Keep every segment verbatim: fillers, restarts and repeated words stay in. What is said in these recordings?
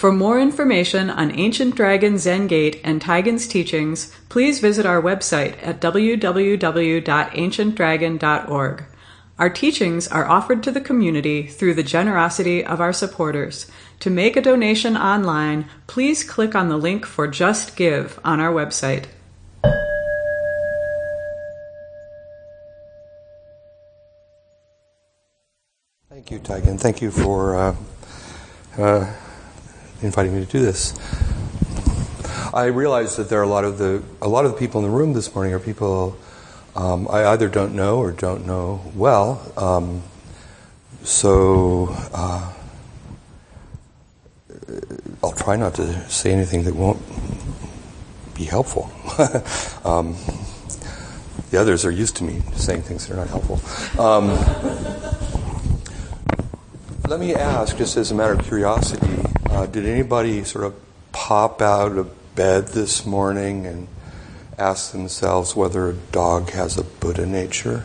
For more information on Ancient Dragon Zen Gate and Taigen's teachings, please visit our website at w w w dot ancient dragon dot org. Our teachings are offered to the community through the generosity of our supporters. To make a donation online, please click on the link for Just Give on our website. Thank you, Taigen. Thank you for uh, uh, inviting me to do this. I realize that there are a lot of the a lot of the people in the room this morning are people um, I either don't know or don't know well. Um, so uh, I'll try not to say anything that won't be helpful. um, the others are used to me saying things that are not helpful. Um, let me ask, just as a matter of curiosity, uh, did anybody sort of pop out of bed this morning and ask themselves whether a dog has a Buddha nature?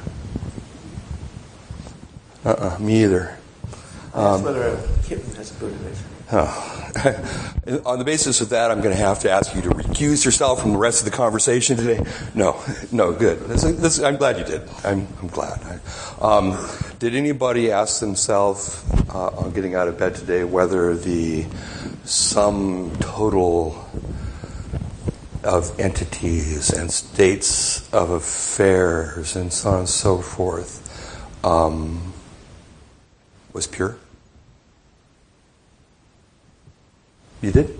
Uh-uh, me either. Um, whether a kitten has a Buddha nature. Oh. On the basis of that, I'm going to have to ask you to recuse yourself from the rest of the conversation today. No, no, good. This, this, I'm glad you did. I'm, I'm glad. Um, did anybody ask themselves uh, on getting out of bed today whether the sum total of entities and states of affairs and so on and so forth um, was pure? You did?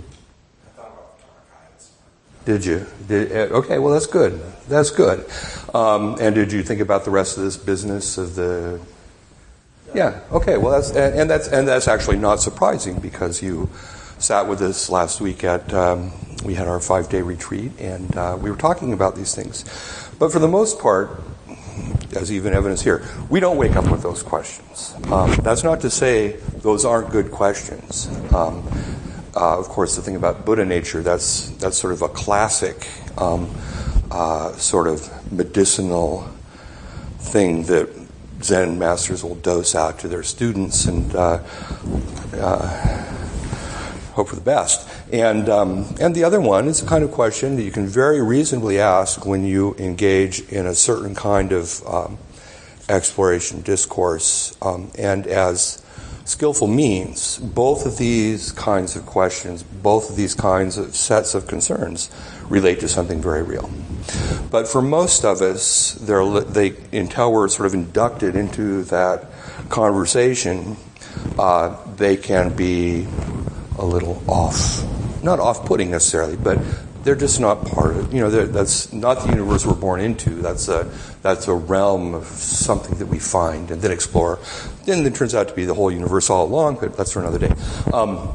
Did you? Did, okay, well that's good. That's good. Um, and did you think about the rest of this business of the? Yeah. Okay. Well, that's and, and that's and that's actually not surprising because you sat with us last week at um, we had our five day retreat and uh, we were talking about these things. But for the most part, as even evidence here, we don't wake up with those questions. Um, that's not to say those aren't good questions. Um, Uh, of course, the thing about Buddha nature, that's that's sort of a classic um, uh, sort of medicinal thing that Zen masters will dose out to their students and uh, uh, hope for the best. And um, and the other one is the kind of question that you can very reasonably ask when you engage in a certain kind of um, exploration discourse. Um, and as skillful means, both of these kinds of questions, both of these kinds of sets of concerns relate to something very real. But for most of us, they're, they, until we're sort of inducted into that conversation, uh, they can be a little off. Not off-putting necessarily, but they're just not part of, you know, that's not the universe we're born into. That's a, that's a realm of something that we find and then explore. Then it turns out to be the whole universe all along, but that's for another day. Um,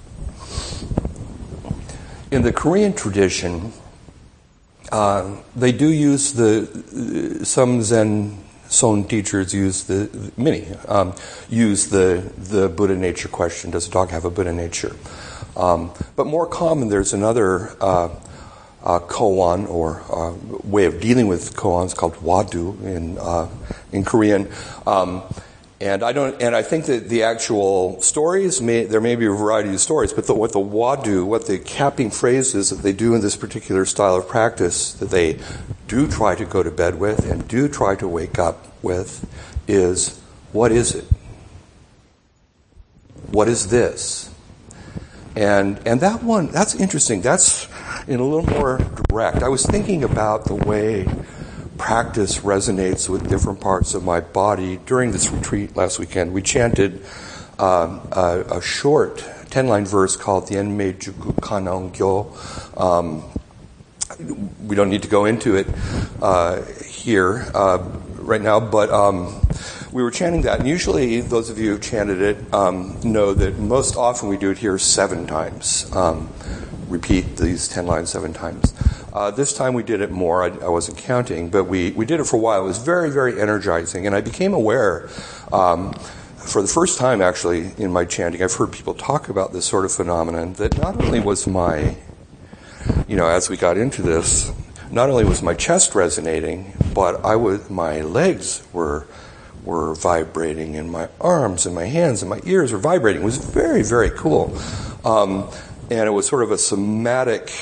in the Korean tradition, uh, they do use the, some Zen Son teachers use the, many, um, use the, the Buddha nature question. Does a dog have a Buddha nature? Um, but more common, there's another uh, uh, koan or uh, way of dealing with koans called wadu in uh, in Korean, um, and I don't. And I think that the actual stories may there may be a variety of stories, but the, what the wadu, what the capping phrase is that they do in this particular style of practice that they do try to go to bed with and do try to wake up with is, what is it? What is this? And and that one, that's interesting. That's in a little more direct. I was thinking about the way practice resonates with different parts of my body. During this retreat last weekend, we chanted um, a, a short ten-line verse called the Enmei Juku Kannon Gyo. Um, we don't need to go into it uh, here uh, right now, but um, we were chanting that. And usually, those of you who chanted it um, know that most often we do it here seven times. Um, repeat these ten lines seven times. Uh, this time we did it more. I, I wasn't counting, but we, we did it for a while. It was very, very energizing. And I became aware, um, for the first time actually in my chanting, I've heard people talk about this sort of phenomenon, that not only was my, you know, as we got into this, not only was my chest resonating, but I was, my legs were were vibrating, and my arms and my hands and my ears were vibrating. It was very, very cool. Um, and it was sort of a somatic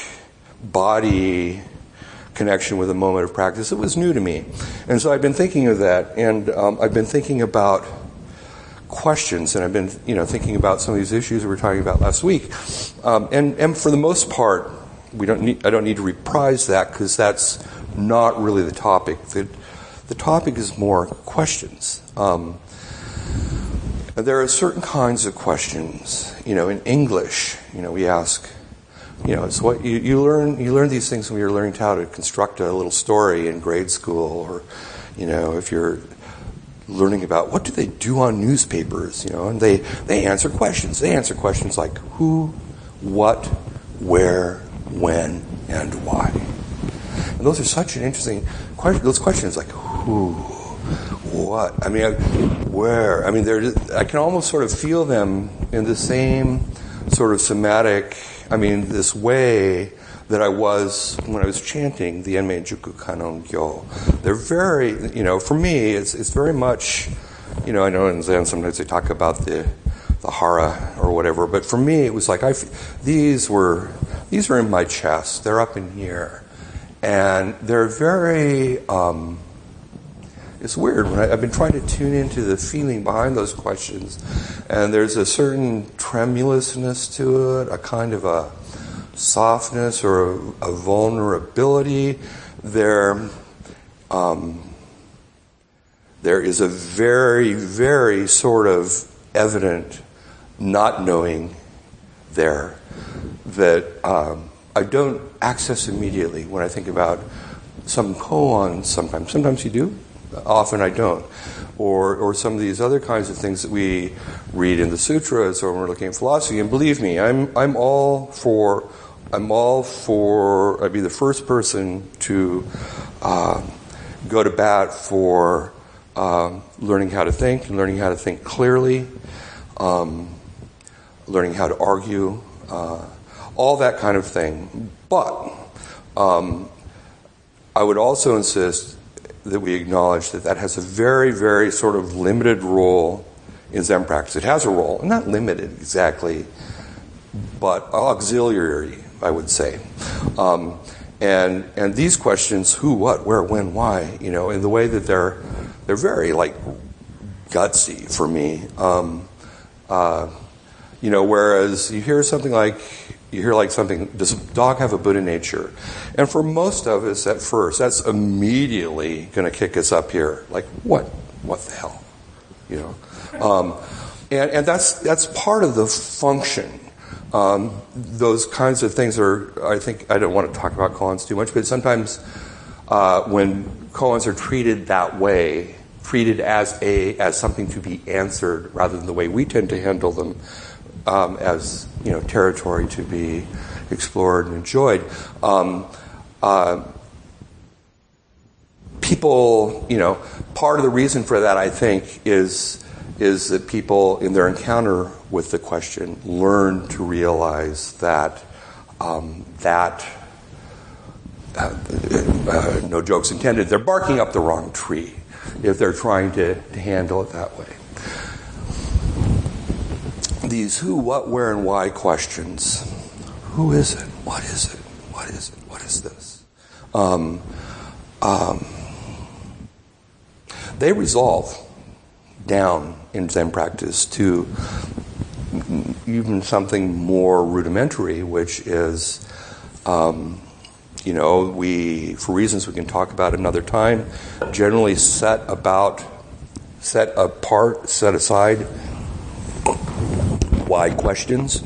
body connection with a moment of practice. It was new to me. And so I've been thinking of that, and um, I've been thinking about questions, and I've been, you know, thinking about some of these issues we were talking about last week. Um, and, and for the most part, we don't need, I don't need to reprise that because that's not really the topic. The, the topic is more questions. Um, there are certain kinds of questions. You know, in English, you know, we ask, you know, it's what you, you learn. You learn these things when you're learning how to construct a little story in grade school, or, you know, if you're learning about what do they do on newspapers, you know, and they, they answer questions. They answer questions like who, what, where, when, and why. And those are such an interesting question. Those questions like who, what, I mean, where, I mean, they're, I can almost sort of feel them in the same sort of somatic, I mean, this way that I was when I was chanting the Enmei Juku Kannon Gyo. They're very, you know, for me, it's it's very much, you know, I know in Zen sometimes they talk about the the hara or whatever, but for me it was like I, these were these are in my chest. They're up in here, and they're very. Um, it's weird when I, I've been trying to tune into the feeling behind those questions, and there's a certain tremulousness to it, a kind of a softness or a, a vulnerability. There, um, there is a very, very sort of evident not knowing there that um, I don't access immediately when I think about some koans. Sometimes, sometimes you do. Often I don't. Or, or some of these other kinds of things that we read in the sutras or when we're looking at philosophy. And believe me, I'm I'm all for. I'm all for, I'd be the first person to uh, go to bat for um, learning how to think and learning how to think clearly, um, learning how to argue, uh, all that kind of thing. But um, I would also insist that we acknowledge that that has a very, very sort of limited role in Zen practice. It has a role, not limited exactly, but auxiliary, I would say. Um, and and these questions, who, what, where, when, why, you know, in the way that they're they're very like gutsy for me. Um, uh, you know, whereas you hear something like you hear like something, does a dog have a Buddha nature? And for most of us at first, that's immediately going to kick us up here. Like, what? What the hell? You know? Um, and, and that's that's part of the function. Um, those kinds of things are, I think, I don't want to talk about koans too much, but sometimes uh, when koans are treated that way, treated as a as something to be answered rather than the way we tend to handle them, um, as, you know, territory to be explored and enjoyed. Um, uh, people, you know, part of the reason for that, I think, is is that people, in their encounter with the question, learn to realize that um, that, uh, uh, no jokes intended, they're barking up the wrong tree if they're trying to, to handle it that way. These who, what, where, and why questions. Who is it? What is it? What is it? What is this? Um, um, they resolve down in Zen practice to even something more rudimentary, which is, um, you know, we, for reasons we can talk about another time, generally set about, set apart, set aside why questions.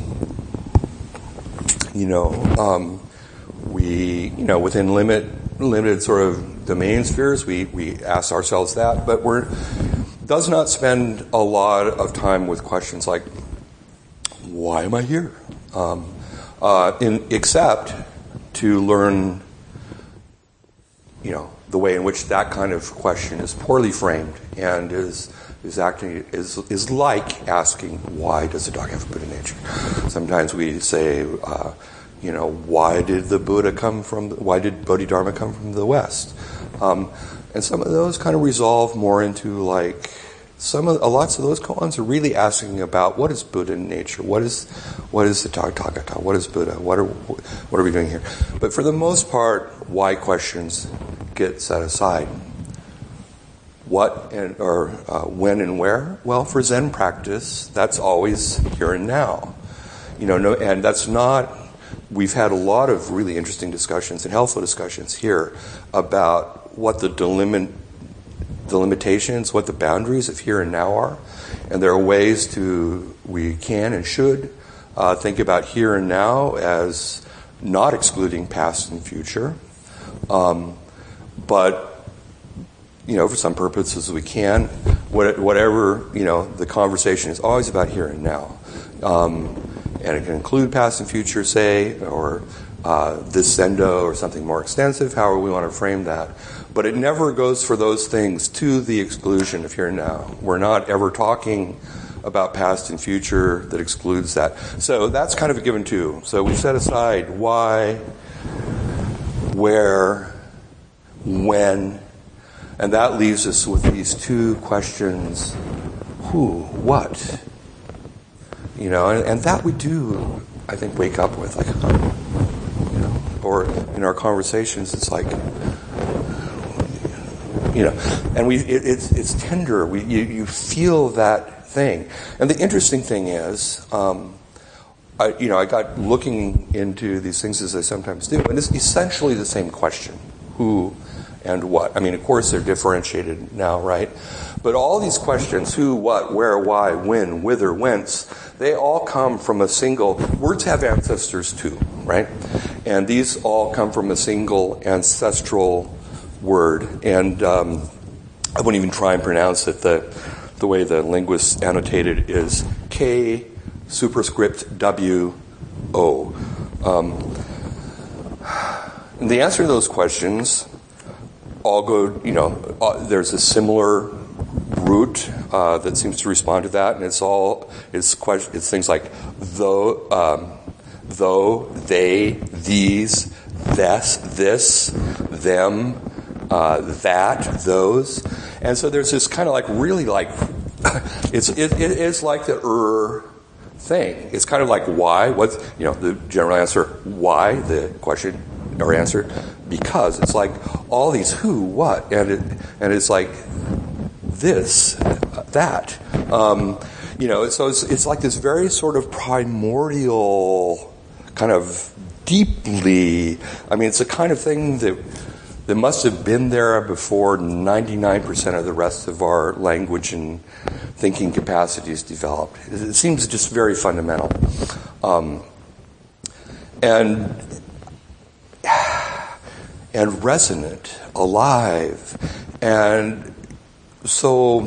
You know, um, we, you know, within limit, limited sort of domain spheres, we, we ask ourselves that, but we're, does not spend a lot of time with questions like, why am I here? Um, uh, in, except to learn, you know, the way in which that kind of question is poorly framed and is is acting is is like asking, why does a dog have a Buddha nature? Sometimes we say, uh, you know, why did the Buddha come from? The, why did Bodhidharma come from the West? Um, and some of those kind of resolve more into like some of, uh, lots of those koans are really asking about what is Buddha in nature, what is, what is the Tathagata, what is Buddha, what are, what are we doing here? But for the most part, why questions get set aside. What and or uh, when and where? Well, for Zen practice, that's always here and now. You know, no, and that's not. We've had a lot of really interesting discussions and helpful discussions here about what the delimit, the limitations, what the boundaries of here and now are, and there are ways to we can and should uh, think about here and now as not excluding past and future, um, but. You know, for some purposes we can. Whatever, you know, the conversation is always about here and now. Um, and it can include past and future, say, or uh, this zendo or something more extensive, however we want to frame that. But it never goes for those things to the exclusion of here and now. We're not ever talking about past and future that excludes that. So that's kind of a given too. So we set aside why, where, when, and that leaves us with these two questions: who, what, you know, and, and that we do, I think, wake up with, like, you know, or in our conversations, it's like, you know, and we, it, it's it's tender. We you, you feel that thing, and the interesting thing is, um, I, you know, I got looking into these things as I sometimes do, and it's essentially the same question: who and what. I mean, of course, they're differentiated now, right? But all these questions, who, what, where, why, when, whither, whence, they all come from a single, words have ancestors too, right? And these all come from a single ancestral word. And um, I wouldn't even try and pronounce it. The, the way the linguists annotated is K superscript W O. Um, and the answer to those questions all go, you know, uh, there's a similar root uh, that seems to respond to that, and it's all, it's, question, it's things like though, um, though, they, these, this, this, them, uh, that, those. And so there's this kind of like really like, it's, it, it is like the er thing. It's kind of like why, what's, you know, the general answer, why, the question or answer, because. It's like all these who, what, and it, and it's like this, that. Um, you know, so it's, it's like this very sort of primordial, kind of deeply, I mean, it's a kind of thing that that must have been there before ninety-nine percent of the rest of our language and thinking capacities developed. It seems just very fundamental. Um, and and resonant, alive. And so,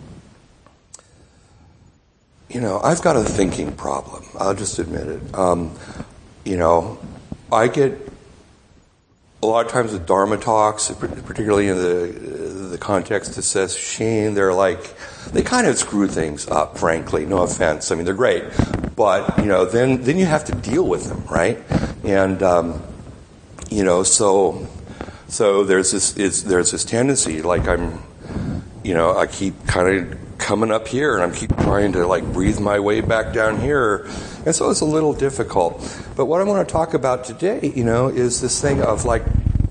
you know, I've got a thinking problem. I'll just admit it. Um, you know, I get a lot of times with Dharma talks, particularly in the the context that says Sheen, they're like, they kind of screw things up, frankly. No offense. I mean, they're great. But, you know, then, then you have to deal with them, right? And, um, you know, so so there's this it's, there's this tendency, like I'm, you know, I keep kind of coming up here and I'm keep trying to like breathe my way back down here. And so it's a little difficult. But what I want to talk about today, you know, is this thing of like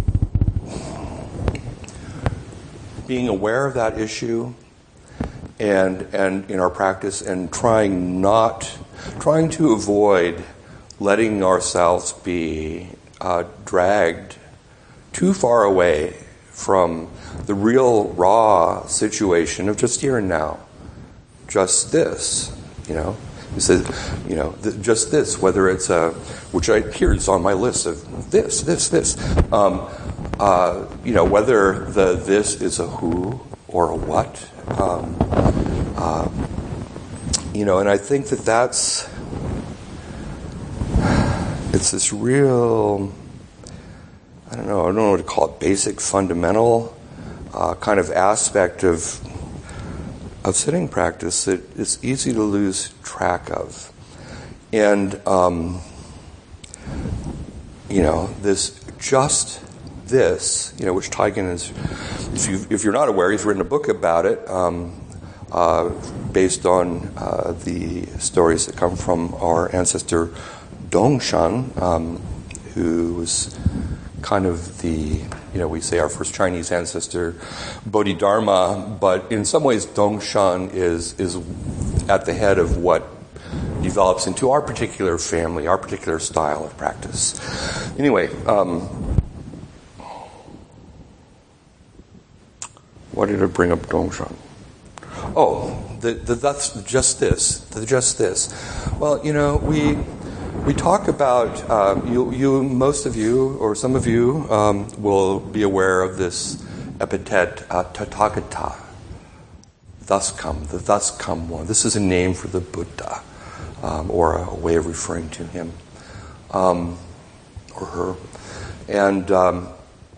being aware of that issue and and in our practice and trying not, trying to avoid letting ourselves be uh, dragged too far away from the real raw situation of just here and now. Just this, you know. He says, you know, th- just this, whether it's a, which I here is on my list of this, this, this. Um, uh, you know, whether the this is a who or a what. Um, uh, you know, and I think that that's, it's this real, I don't know, I don't know what to call it, basic, fundamental uh, kind of aspect of of sitting practice that it's easy to lose track of. And, um, you know, this, just this, you know, which Taigen is, if, you, if you're not aware, he's written a book about it, um, uh, based on uh, the stories that come from our ancestor Dongshan, um, who was kind of the, you know, we say our first Chinese ancestor, Bodhidharma, but in some ways Dongshan is is at the head of what develops into our particular family, our particular style of practice. Anyway, um, why did I bring up Dongshan? Oh, the, the that's just this, the just this. Well, you know, we we talk about um, you, you, most of you, or some of you, um, will be aware of this epithet, uh, Tathagata, thus come, the thus come one. This is a name for the Buddha, um, or a, a way of referring to him, um, or her. And um,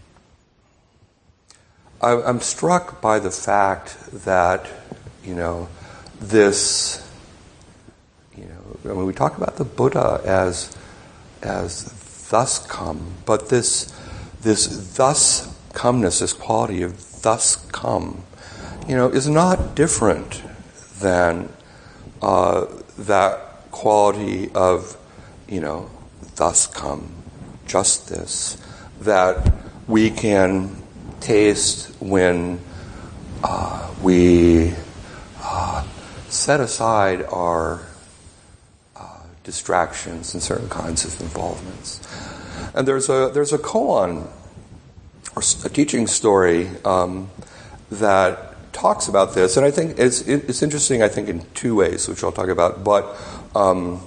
I, I'm struck by the fact that, you know, this, you know, I mean, we talk about the Buddha as as thus come, but this this thus comeness, this quality of thus come, you know, is not different than uh, that quality of, you know, thus come, just this, that we can taste when uh, we uh, set aside our uh, distractions and certain kinds of involvements. And there's a there's a koan, or a teaching story um, that talks about this, and I think it's it's interesting. I think in two ways, which I'll talk about. But um,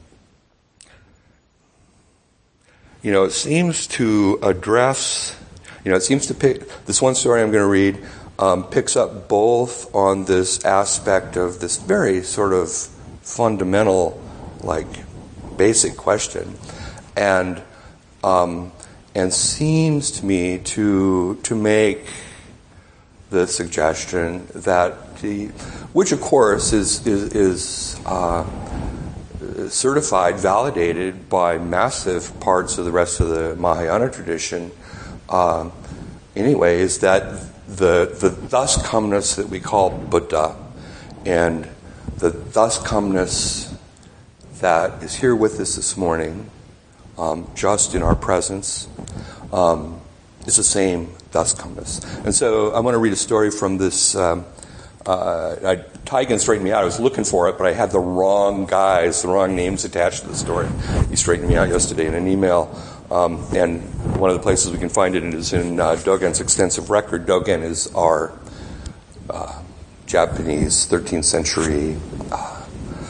you know, it seems to address. You know, it seems to pick this one story I'm going to read um, picks up both on this aspect of this very sort of fundamental, like basic question, and um, and seems to me to to make the suggestion that the, which of course is is, is uh, certified, validated by massive parts of the rest of the Mahayana tradition. Um, anyway, is that the the thus comeness that we call Buddha, and the thus comeness that is here with us this morning, um, just in our presence, um, is the same thus comeness. And so I want to read a story from this. Um, uh, I, Taigen straightened me out. I was looking for it, but I had the wrong guys, the wrong names attached to the story. He straightened me out yesterday in an email. Um, and one of the places we can find it is in uh, Dogen's extensive record. Dogen is our uh, Japanese thirteenth century. Uh,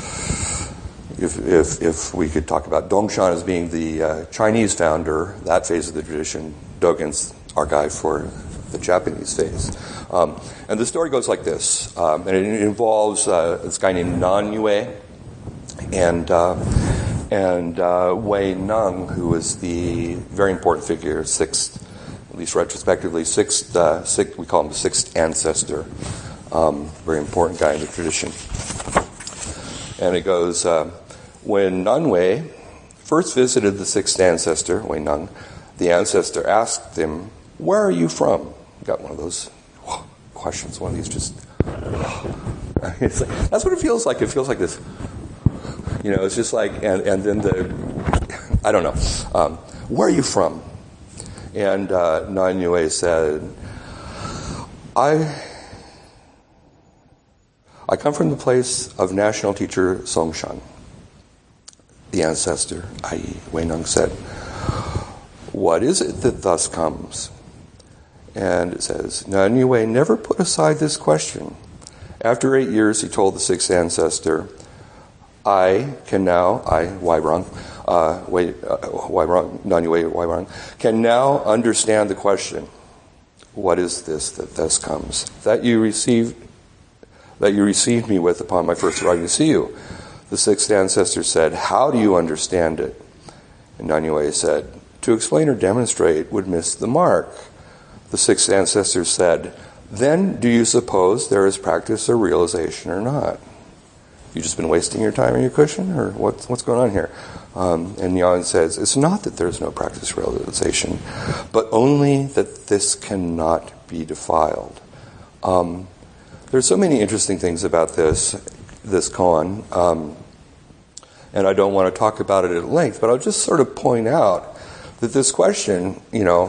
if, if if we could talk about Dongshan as being the uh, Chinese founder, that phase of the tradition, Dogen's our guy for the Japanese phase. Um, and the story goes like this, um, and it involves uh, this guy named Nan Yue, and. Uh, And uh, Wei Neng, who was the very important figure, sixth, at least retrospectively, sixth, uh, sixth we call him the sixth ancestor, um, very important guy in the tradition. And it goes, uh, when Nan Wei first visited the sixth ancestor, Wei Neng, the ancestor asked him, "Where are you from?" Got one of those questions, one of these just, it's like, that's what it feels like. It feels like this. You know, it's just like, and, and then the, I don't know, um, where are you from? And uh, Nan Yue said, I I come from the place of national teacher Songshan, the ancestor, that is. Wei Neng said, what is it that thus comes? And it says, Nan Yue never put aside this question. After eight years, he told the sixth ancestor, I can now, I, Wairang, uh, Wei, uh, Wairang, Nan Yue, Wairang, can now understand the question, what is this that thus comes? That you received, that you received me with upon my first arrival to see you. The sixth ancestor said, how do you understand it? And Nan Yue said, to explain or demonstrate would miss the mark. The sixth ancestor said, then do you suppose there is practice or realization or not? You just been wasting your time on your cushion, or what's what's going on here? Um, and Yan says, it's not that there's no practice realization, but only that this cannot be defiled. Um, there's so many interesting things about this this koan, um, and I don't want to talk about it at length, but I'll just sort of point out that this question, you know,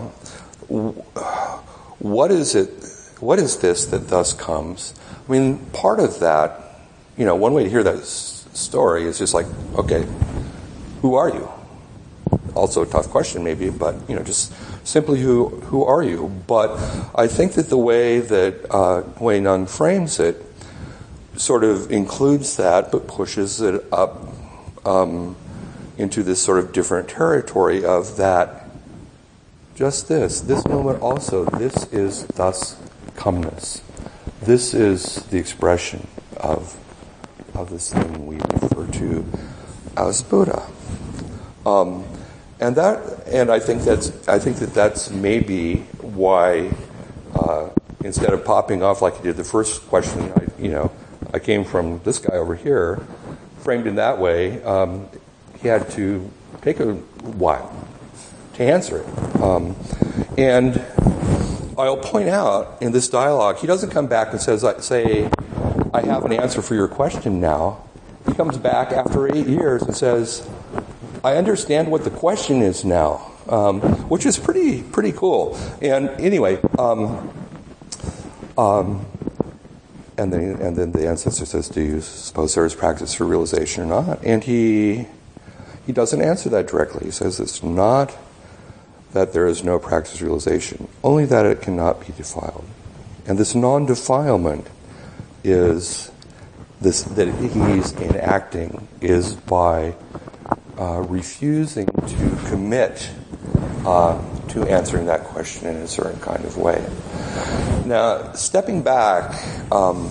what is it? What is this that thus comes? I mean, part of that, you know, one way to hear that s- story is just like, okay, who are you? Also a tough question maybe, but, you know, just simply who who are you? But I think that the way that uh, Hui Neng frames it sort of includes that, but pushes it up um, into this sort of different territory of that, just this, this moment also, this is thus comeness. This is the expression of of this thing we refer to as Buddha. Um, and that, and I think that's, I think that that's maybe why, uh, instead of popping off like you did the first question, I, you know, I came from this guy over here, framed in that way. Um, he had to take a while to answer it, um, and I'll point out in this dialogue, he doesn't come back and says, "Say, I have an answer for your question now." He comes back after eight years and says, "I understand what the question is now," um, which is pretty pretty cool. And anyway, um, um, and then and then the ancestor says, "Do you suppose there is practice for realization or not?" And he he doesn't answer that directly. He says it's not that there is no practice of realization, only that it cannot be defiled. And this non-defilement is this that he's enacting is by Uh, refusing to commit uh, to answering that question in a certain kind of way. Now, stepping back, um,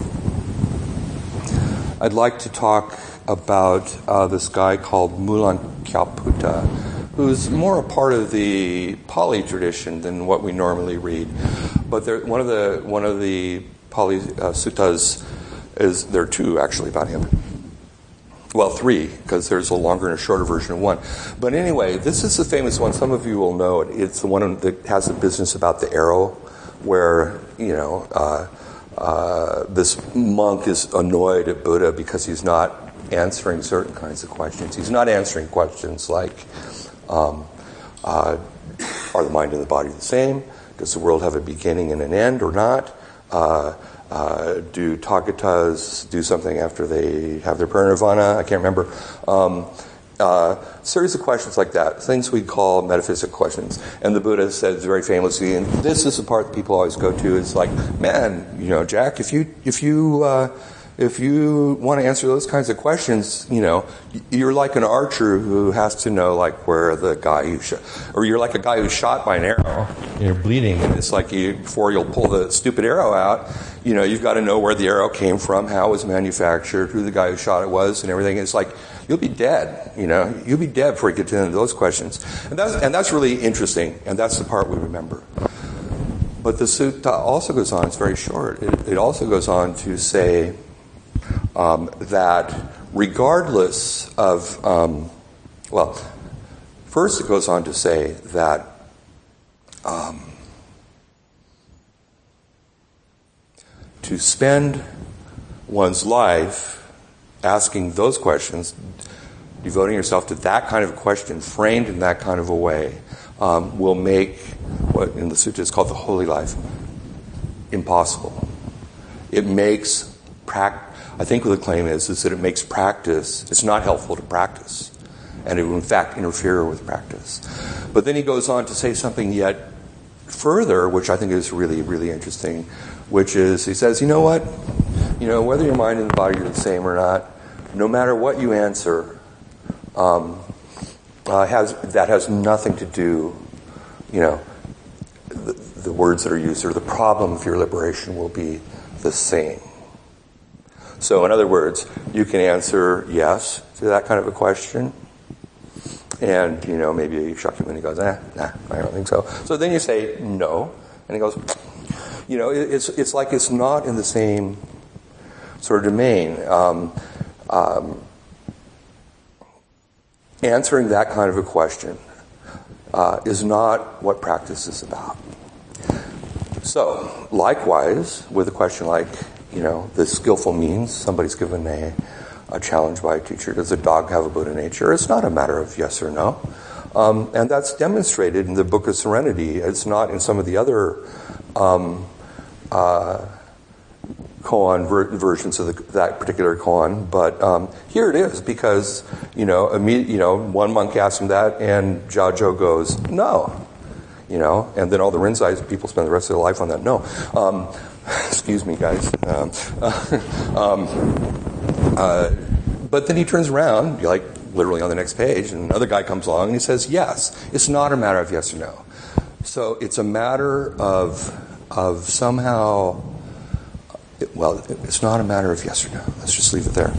I'd like to talk about uh, this guy called Mulankyaputta, who's more a part of the Pali tradition than what we normally read. But there, one of the one of the Pali uh, suttas is there are two actually about him. Well, three, because there's a longer and a shorter version of one. But anyway, this is the famous one. Some of you will know it. It's the one that has the business about the arrow, where, you know, uh, uh, this monk is annoyed at Buddha because he's not answering certain kinds of questions. He's not answering questions like, um, uh, are the mind and the body the same? Does the world have a beginning and an end or not? Uh, Uh, do Tagatas do something after they have their parinirvana? I can't remember. Um, uh, series of questions like that, things we call metaphysical questions. And the Buddha says very famously, and this is the part that people always go to, is like, man, you know, Jack, if you if you uh, if you want to answer those kinds of questions, you know, you're like an archer who has to know like where the guy who shot, or you're like a guy who's shot by an arrow, and you're bleeding, and it's like you before you'll pull the stupid arrow out. You know, you've got to know where the arrow came from, how it was manufactured, who the guy who shot it was, and everything. It's like, you'll be dead, you know. You'll be dead before you get to the end of those questions. And that's, and that's really interesting, and that's the part we remember. But the sutta also goes on, it's very short, it, it also goes on to say um, that regardless of, um, well, first it goes on to say that um, to spend one's life asking those questions, devoting yourself to that kind of a question, framed in that kind of a way, um, will make what in the sutta is called the holy life impossible. It makes, prac- I think what the claim is, is that it makes practice, it's not helpful to practice, and it will in fact interfere with practice. But then he goes on to say something yet further, which I think is really, really interesting, which is, he says, you know what? You know, whether your mind and the body are the same or not, no matter what you answer, um, uh, has that has nothing to do, you know, the, the words that are used, or the problem of your liberation will be the same. So, in other words, you can answer yes to that kind of a question, and, you know, maybe Shakyamuni goes, eh, nah, I don't think so. So then you say no, and he goes, you know, it's it's like it's not in the same sort of domain. Um, um, answering that kind of a question uh, is not what practice is about. So, likewise, with a question like, you know, the skillful means. Somebody's given a, a challenge by a teacher. Does a dog have a Buddha nature? It's not a matter of yes or no. Um, and that's demonstrated in the Book of Serenity. It's not in some of the other um, uh, koan ver- versions of the, that particular koan, but um, here it is, because, you know, imme- you know, one monk asks him that, and Jiao goes, no. You know, and then all the Rinzai people spend the rest of their life on that. No. Um, excuse me, guys. Um, uh, um, uh, but then he turns around, like literally on the next page, and another guy comes along and he says, yes. It's not a matter of yes or no. So it's a matter of of somehow, well, it's not a matter of yes or no. Let's just leave it there.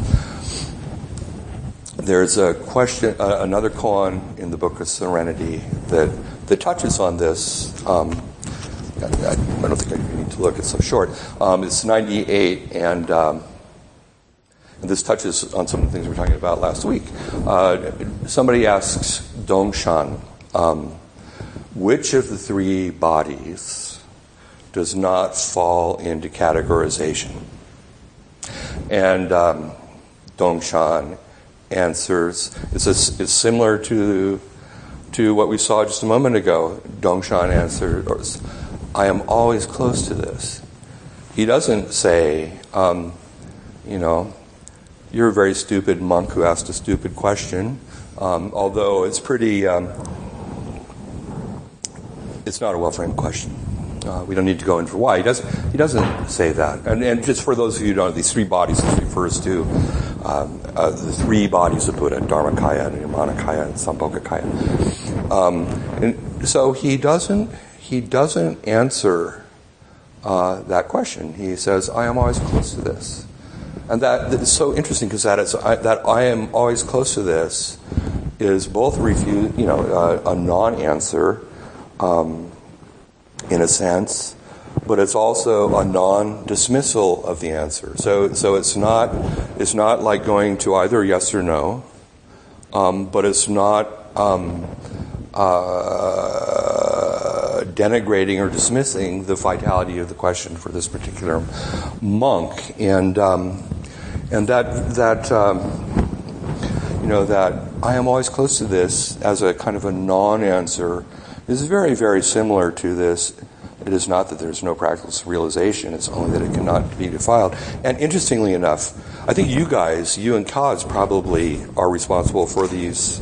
There's a question, uh, another koan in the Book of Serenity that that touches on this. Um, I, I don't think I need to look; it's so short. Um, it's ninety-eight, and, um, and this touches on some of the things we were talking about last week. Uh, somebody asks Dongshan, um, which of the three bodies does not fall into categorization? And um, Dongshan answers, it's, a, it's similar to to what we saw just a moment ago. Dongshan answers, I am always close to this. He doesn't say, um, you know, you're a very stupid monk who asked a stupid question, um, although it's pretty, um, it's not a well-framed question. Uh, we don't need to go into why. He doesn't, he doesn't say that. And, and just for those of you who don't know, these three bodies, this refers to um, uh, the three bodies of Buddha, Dharmakaya, Nirmanakaya, and Sambhogakaya. Um, and so he doesn't, he doesn't answer uh, that question. He says, I am always close to this. And that is so interesting, because that is I, that I am always close to this is both refu- you know, uh, a non-answer, um, in a sense, but it's also a non-dismissal of the answer. So, so it's not it's not like going to either yes or no, um, but it's not um, uh, denigrating or dismissing the vitality of the question for this particular monk, and um, and that that um, you know that I am always close to this as a kind of a non-answer is very, very similar to this. It is not that there's no practical realization, it's only that it cannot be defiled. And interestingly enough, I think you guys, you and Kaz probably are responsible for these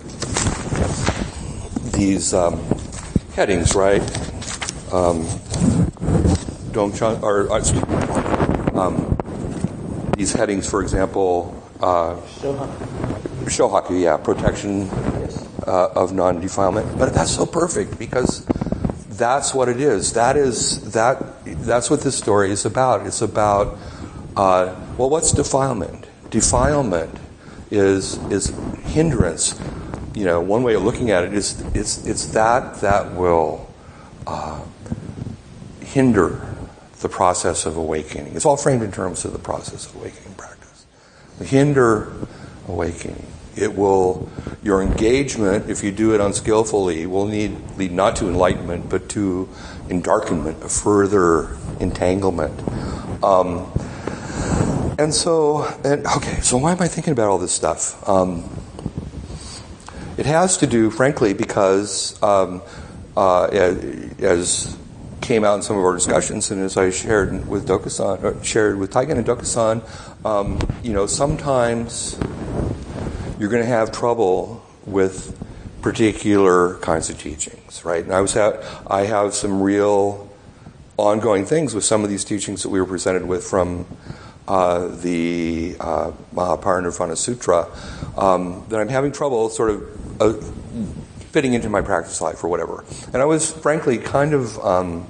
these um, headings, right? Um, Dongshan, or, uh, excuse me, um, these headings, for example, uh, Shohaku. Shohaku, yeah, protection Yes. uh, of non-defilement. But that's so perfect, because that's what it is. That is that. That's what this story is about. It's about uh, well, what's defilement? Defilement is is hindrance. You know, one way of looking at it is it's it's that that will uh, hinder the process of awakening. It's all framed in terms of the process of awakening practice. Hinder awakening. It will, your engagement, if you do it unskillfully, will need lead not to enlightenment, but to endarkenment, a further entanglement. Um, and so, and, okay, so why am I thinking about all this stuff? Um, it has to do, frankly, because um, uh, as came out in some of our discussions, and as I shared with Dokusan, or shared with Taigen and Dokusan, um, you know, sometimes you're going to have trouble with particular kinds of teachings, right? And I was ha- I have some real ongoing things with some of these teachings that we were presented with from uh, the uh, Mahaparinirvana Sutra um, that I'm having trouble sort of uh, fitting into my practice life or whatever. And I was frankly kind of um,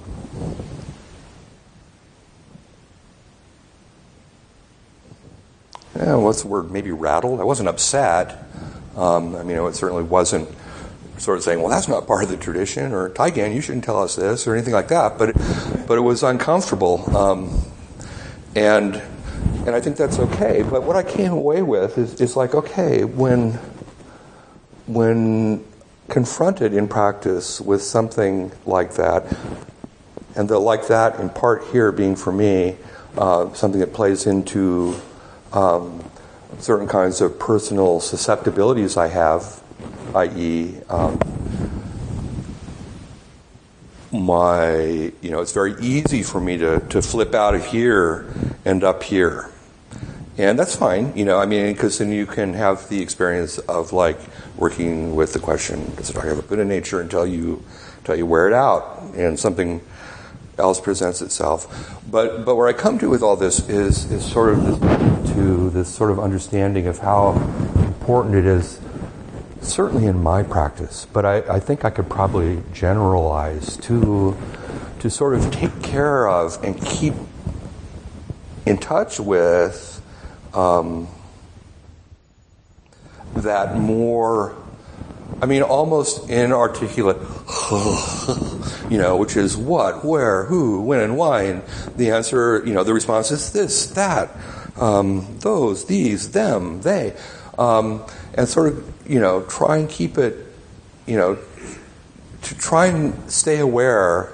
yeah, what's the word? Maybe rattled. I wasn't upset. Um, I mean, it certainly wasn't sort of saying, well, that's not part of the tradition, or Taigen, you shouldn't tell us this, or anything like that. But it, but it was uncomfortable. Um, and and I think that's okay. But what I came away with is, is like, okay, when when confronted in practice with something like that, and the like that in part here being for me, uh, something that plays into um, certain kinds of personal susceptibilities I have, that is, um, my, you know, it's very easy for me to, to flip out of here and up here. And that's fine, you know, I mean, because then you can have the experience of, like, working with the question, does it have a Buddha nature, until you, until you wear it out and something else presents itself. But but where I come to with all this is, is sort of this, to this sort of understanding of how important it is, certainly in my practice, but I, I think I could probably generalize to, to sort of take care of and keep in touch with Um, that more, I mean, almost inarticulate, you know, which is what, where, who, when, and why. And the answer, you know, the response is this, that, um, those, these, them, they. Um, and sort of, you know, try and keep it, you know, to try and stay aware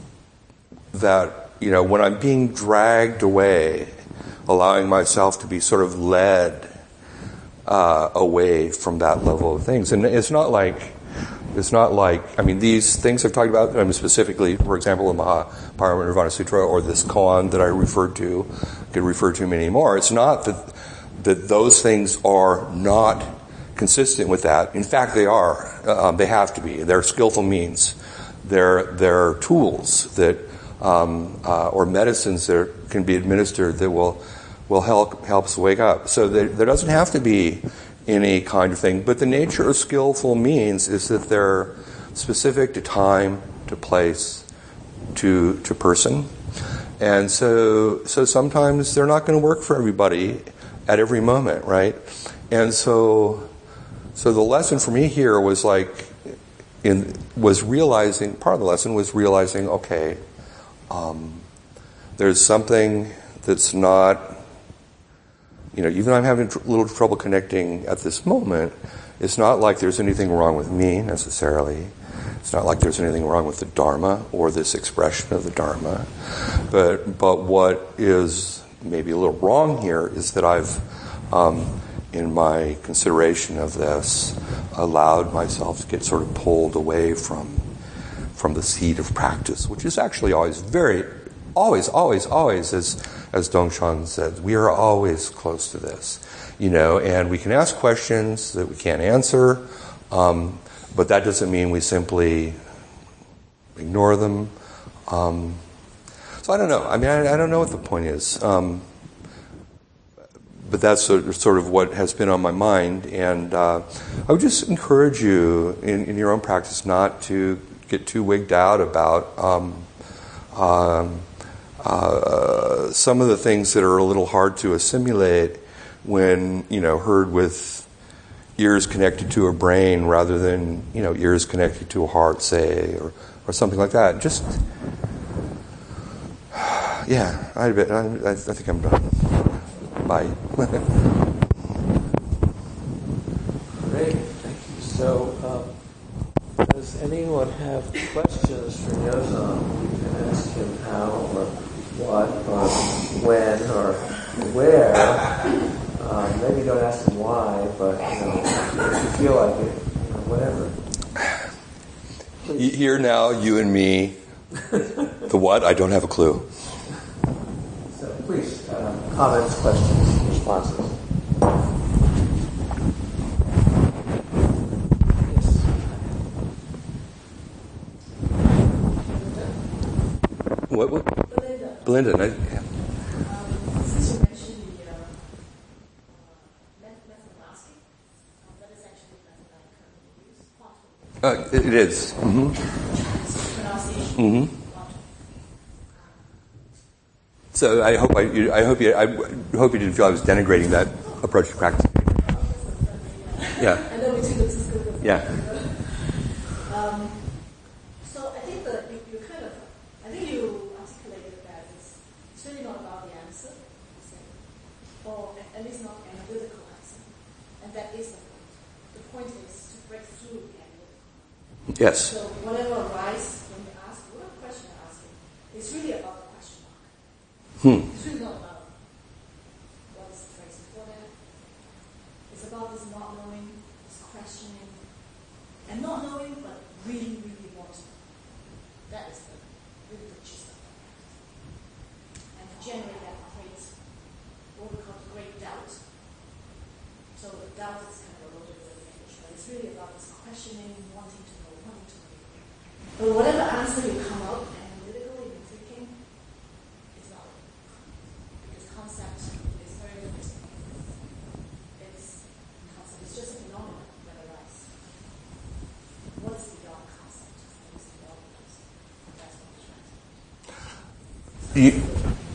that, you know, when I'm being dragged away, allowing myself to be sort of led uh, away from that level of things. And it's not like, it's not like, I mean, these things I've talked about, I mean, specifically, for example, the Mahaparinirvana Sutra or this koan that I referred to, could refer to many more. It's not that, that those things are not consistent with that. In fact, they are. Um, they have to be. They're skillful means. They're, they're tools that, um, uh, or medicines that can be administered that will will help helps wake up. So there, there doesn't have to be any kind of thing. But the nature of skillful means is that they're specific to time, to place, to to person. And so so sometimes they're not going to work for everybody at every moment, right? And so so the lesson for me here was like in was realizing part of the lesson was realizing, okay, um, there's something that's not, you know, even though I'm having a little trouble connecting at this moment, it's not like there's anything wrong with me necessarily. It's not like there's anything wrong with the Dharma or this expression of the Dharma. But but what is maybe a little wrong here is that I've, um, in my consideration of this, allowed myself to get sort of pulled away from from the seat of practice, which is actually always very, always, always, always, as as Dongshan said, we are always close to this, you know, and we can ask questions that we can't answer, um, but that doesn't mean we simply ignore them. Um, so I don't know. I mean, I, I don't know what the point is, um, but that's sort of, sort of what has been on my mind, and uh, I would just encourage you in, in your own practice not to get too wigged out about um, um, uh, some of the things that are a little hard to assimilate when, you know, heard with ears connected to a brain rather than, you know, ears connected to a heart, say, or, or something like that. Just, yeah, I, I, I think I'm done. Bye. Great, thank you. So, um, does anyone have questions for Yozan? You can ask him how or what or when or where. Um, maybe don't ask him why, but, you know, if you feel like it, you know, whatever. Please. Here now, you and me. The what? I don't have a clue. So please, uh, comments, questions, responses. What? what? Belinda. Belinda. I, yeah. Um, since you mentioned the uh, uh, methodology, um, that is actually the method I currently use. Uh, it, it is. Mm-hmm. Pronunciation. Mm-hmm. So I hope I, you, I hope you I hope you didn't feel I was denigrating that approach to practice. Yeah. And then we took it to school. Yeah. Um, so I think that you, you kind of, I think you articulated that it's, it's really not about the answer, or at least not analytical answer, and that is the point. The point is to break through the analytical. Yes. So whatever arises when you ask, whatever question you're asking, it's really about the question mark. Hmm. It's really not not knowing, but really, really want to know. That is the, really the gist of it. And to generate that creates what we call great doubt. So the doubt is kind of a loaded word in English, but it's really about this questioning, wanting to know, wanting to know. But whatever answer you come out analytically in thinking, it's not. Because concept is very different. It's concept is just a phenomenon that arises. What's beyond concept? What's beyond concept? That's what we're trying to do. You,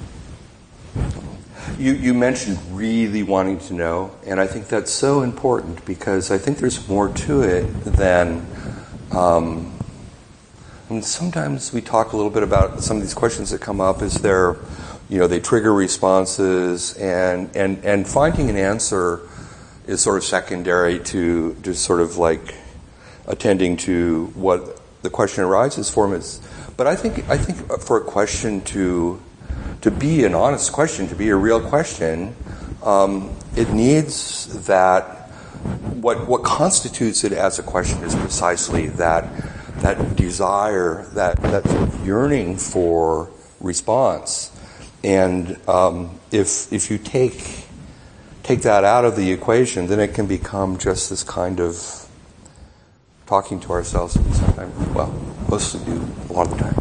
you, you mentioned really wanting to know, and I think that's so important because I think there's more to it than. Um, I mean, sometimes we talk a little bit about some of these questions that come up. Is there, you know, they trigger responses, and and and finding an answer is sort of secondary to just sort of like attending to what the question arises from. Is, but I think I think for a question to to be an honest question, to be a real question, um, it needs that. What what constitutes it as a question is precisely that that desire, that that sort of yearning for response. And um, if if you take take that out of the equation, then it can become just this kind of talking to ourselves. And sometimes, well, mostly do a lot of the time.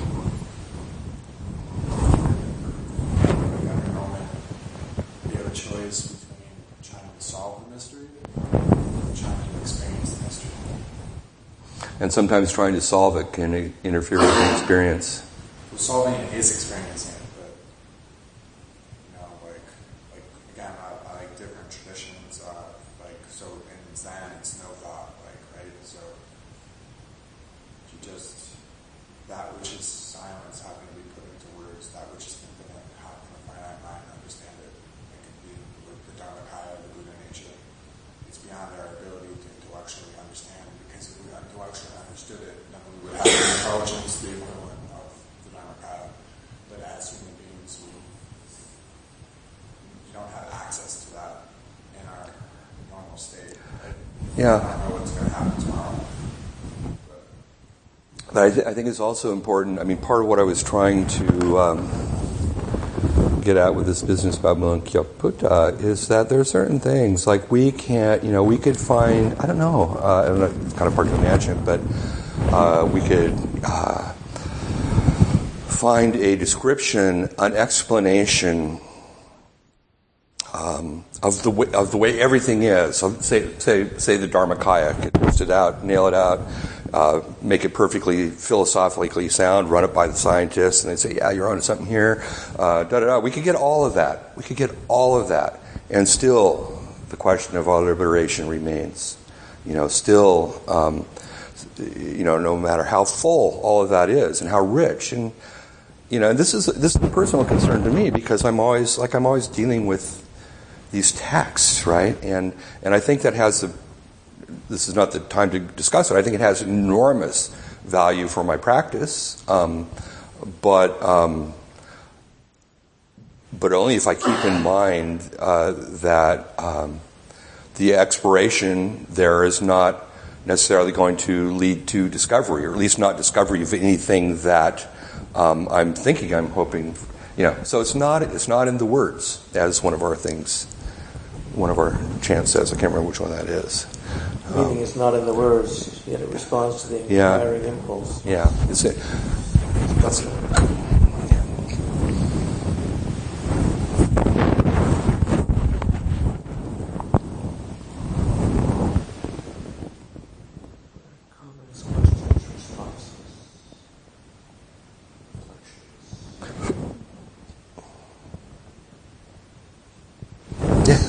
You have a choice between trying to solve the mystery and trying to experience the mystery. And sometimes trying to solve it can i- interfere with the experience. Well, solving it is experiencing it, but you know, like, like again, I, I like different traditions. Uh, like so, in Zen, it's no thought, like right. So you just that which is silence, having to be put into words. That which is infinite, how can a finite mind understand it? It can be with the Dharmakaya, the Buddha nature. It's beyond our ability to intellectually understand. Because if we intellectually understood it, then we would have the intelligence, the equivalent of the Dharmakaya. But as human beings, we, we don't have access to that in our normal state. Like, Yeah. I don't know what's going to happen tomorrow. But, But I, th- I think it's also important. I mean, part of what I was trying to um, get at with this business about Munkyaputa is that there are certain things like we can't, you know, we could find. I don't know. Uh, I don't know. It's kind of hard to imagine, but uh, we could uh, find a description, an explanation um, of the way, of the way everything is. So say say say the Dharmakaya, could list it out, nail it out. Uh, make it perfectly philosophically sound, run it by the scientists, and they say, yeah, you're onto something here, uh, da-da-da. We could get all of that. We could get all of that. And still, the question of our liberation remains. You know, still, um, you know, no matter how full all of that is and how rich. And, you know, and this is, this is a personal concern to me because I'm always, like, I'm always dealing with these texts, right? And, and I think that has a This is not the time to discuss it. I think it has enormous value for my practice, um, but um, but only if I keep in mind uh, that um, the exploration there is not necessarily going to lead to discovery, or at least not discovery of anything that um, I'm thinking, I'm hoping, you know. So it's not it's not in the words, as one of our things, one of our chants says. I can't remember which one that is. Meaning is not in the words, yet it responds to the inquiring yeah. impulse. Yeah, it's it. That's it. Comments, questions, responses. Yeah.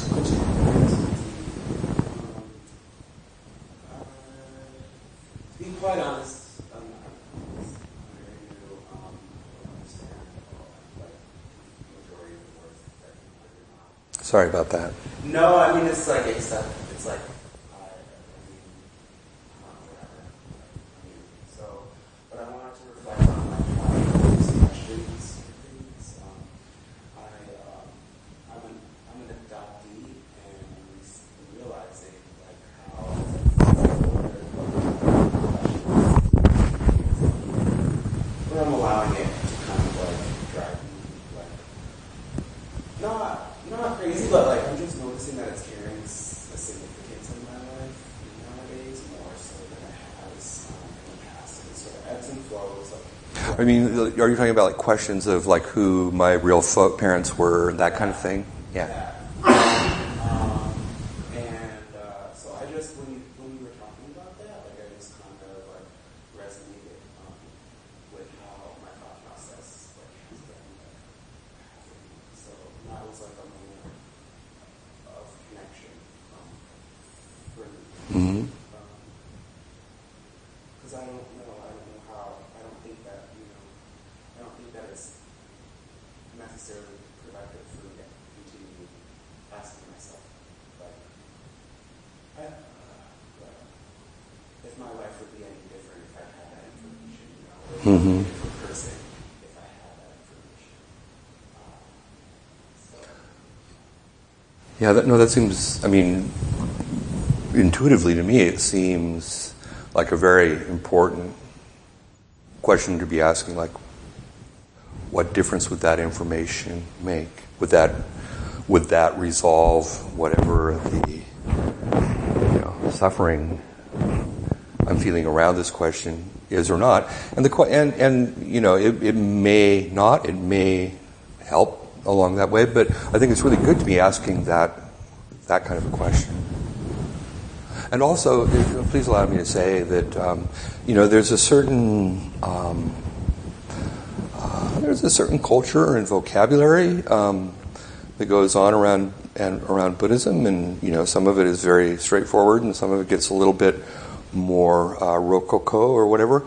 To be quite honest, I'm not very new. Um, I don't understand like majority of the words that you put in your mouth. Sorry about that. No, I mean it's like except it's like I, I mean, not whatever. I mean, so, but I wanted to reflect on like how these questions and things. Um, I um, I'm an I'm an adoptee and I'm realizing like how. flows of. I mean, are you talking about like questions of like who my real fo- parents were, that kind of thing? Yeah. Um, and uh, so I just, when you, when you were talking about that, like I just kind of like resonated um, with how my thought process like has been like happening. So that was like a moment of connection um, for me. Mm-hmm. Because I don't know, I don't know how, I don't think that, you know, I don't think that it's necessarily productive for me to continue asking myself, like, I, uh, if my life would be any different if I had that information, you know, or Mm-hmm. a different person if I had that information. Um, so. Yeah, that, no, that seems, I mean, intuitively to me, it seems like a very important question to be asking, like, what difference would that information make? Would that would that resolve whatever the you know, suffering I'm feeling around this question is or not? And the and and you know, it, it may not, it may help along that way, but I think it's really good to be asking that that kind of a question. And also, if, please allow me to say that um, you know, there's a certain um, uh, there's a certain culture and vocabulary um, that goes on around and around Buddhism, and you know, some of it is very straightforward, and some of it gets a little bit more uh, rococo or whatever.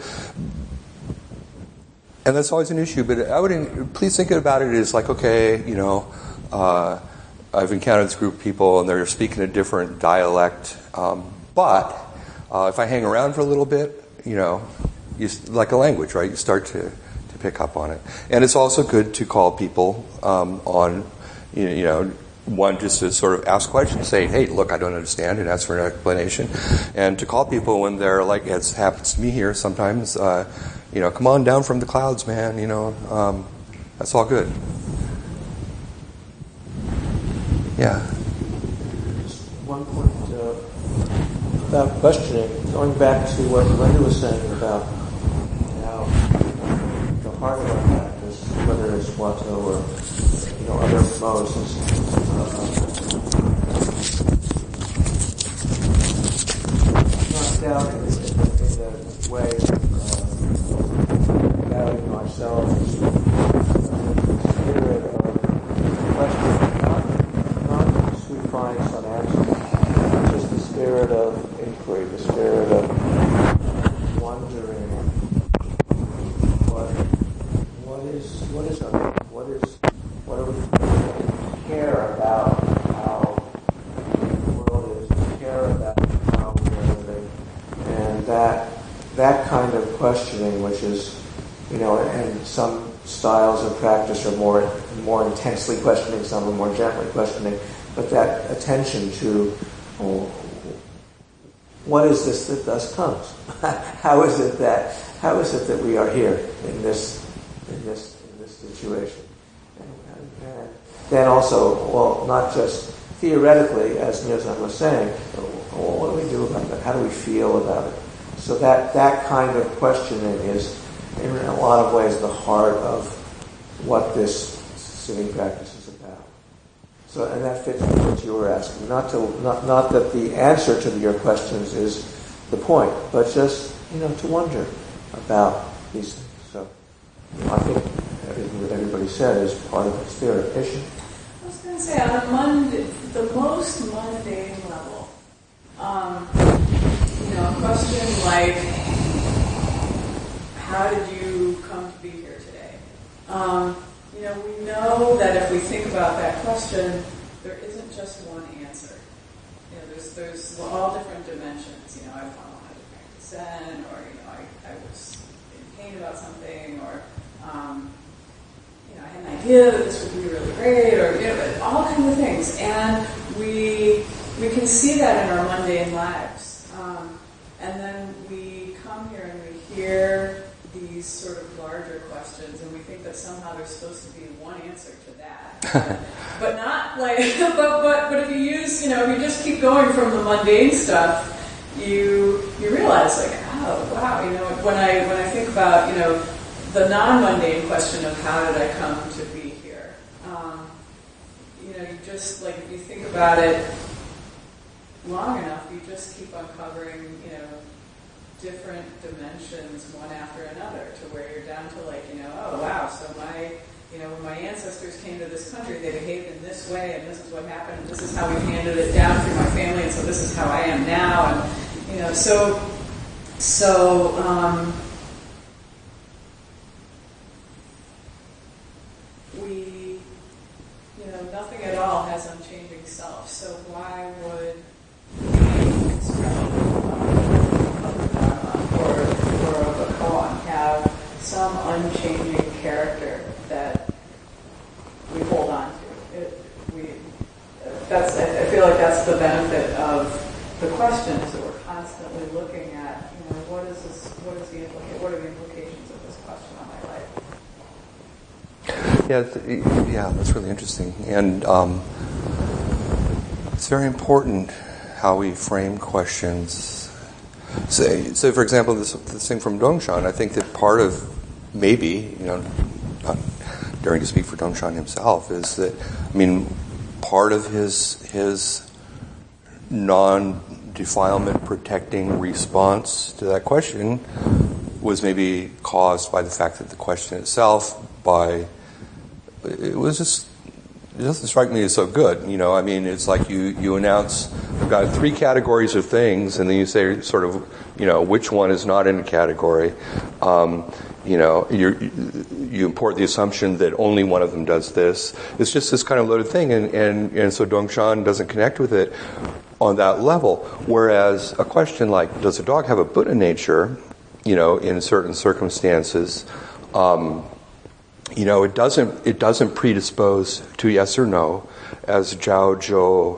And that's always an issue. But I would please think about it as like, okay, you know. Uh, I've encountered this group of people, and they're speaking a different dialect. Um, but uh, if I hang around for a little bit, you know, you, like a language, right? You start to, to pick up on it. And it's also good to call people um, on, you know, one, just to sort of ask questions, say, hey, look, I don't understand, and ask for an explanation. And to call people when they're like, it happens to me here sometimes, uh, you know, come on down from the clouds, man, you know, um, that's all good. Yeah. Just one point uh, about questioning, going back to what Linda was saying about how the heart of our practice, whether it's Watto or you know other modes, is uh, not doubting in, in, in the way of uh, doubting ourselves, the spirit of questioning. Find some answer. Just the spirit of inquiry, the spirit of wondering what what is what is our what is what do we care about how the world is, we care about how we are living, and that that kind of questioning, which is you know, and some styles of practice are more more intensely questioning, some are more gently questioning. But that attention to oh, what is this that thus comes? how is it that how is it that we are here in this in this in this situation? And, and, and then also, well, not just theoretically, as Miyazaki was saying, well, what do we do about that? How do we feel about it? So that that kind of questioning is, in a lot of ways, the heart of what this sitting practice is about. So, and that fits with what you were asking. Not to, not, not that the answer to your questions is the point, but just, you know, to wonder about these things. So, I think everything that everybody said is part of the spirit. Issue. I was going to say, on a mundane, the most mundane level, um, you know, a question like, how did you come to be here today? Um, You know, we know that if we think about that question, there isn't just one answer. You know, there's there's all different dimensions. You know, I found how to practice Zen, or you know, I, I was in pain about something, or um, you know, I had an idea that this would be really great, or you know, all kinds of things. And we we can see that in our mundane lives. Um, and then we come here and we hear these sort of larger questions, and we think that somehow there's supposed to be one answer to that. But not like, but, but, but if you use, you know, if you just keep going from the mundane stuff, you, you realize like, oh, oh, wow, you know, when I when I think about, you know, the non-mundane question of how did I come to be here, um, you know, you just, like, if you think about it long enough, you just keep uncovering, you know, different dimensions one after another to where you're down to, like, you know, oh, wow, so my, you know, when my ancestors came to this country, they behaved in this way, and this is what happened, and this is how we handed it down through my family, and so this is how I am now, and, you know, so, so, um, we, you know, nothing at all has unchanging self, so why would any expression of the Dharma or, or of a koan have some unchanging character that we hold on to? It, we, that's, I feel like that's the benefit of the questions that we're constantly looking at. You know, what is this? What is the implica- What are the implications of this question on my life? Yeah, th- yeah, that's really interesting, and um, it's very important how we frame questions. Say, so for example, this, this thing from Dongshan, I think that part of maybe, you know, not daring to speak for Dongshan himself, is that, I mean, part of his his non-defilement protecting response to that question was maybe caused by the fact that the question itself, by it was just, it doesn't strike me as so good. You know, I mean, it's like you, you announce, I've got three categories of things, and then you say sort of, you know, which one is not in a category. Um, you know, you you import the assumption that only one of them does this. It's just this kind of loaded thing, and, and, and so Dongshan doesn't connect with it on that level. Whereas a question like, does a dog have a Buddha nature, you know, in certain circumstances, um, you know, it doesn't it doesn't predispose to yes or no, as Zhao Zhou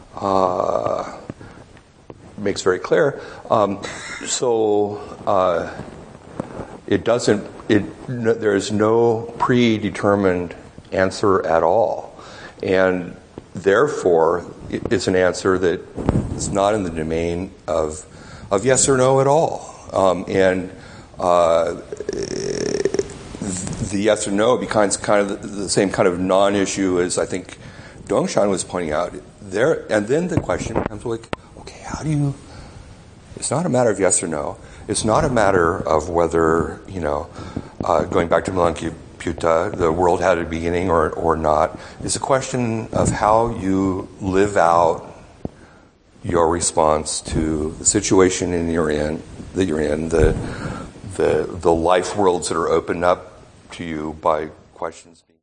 uh, makes very clear. Um, so uh, it doesn't. It no, there is no predetermined answer at all, and therefore it, it's an answer that is not in the domain of of yes or no at all, um, and. Uh, The yes or no becomes kind of the, the same kind of non-issue as I think Dongshan was pointing out there. And then the question becomes like, okay, how do you? It's not a matter of yes or no. It's not a matter of whether, you know, uh, going back to Malankaputta, the world had a beginning or or not. It's a question of how you live out your response to the situation in you're in that you're in, the the the life worlds that are opened up to you by questions being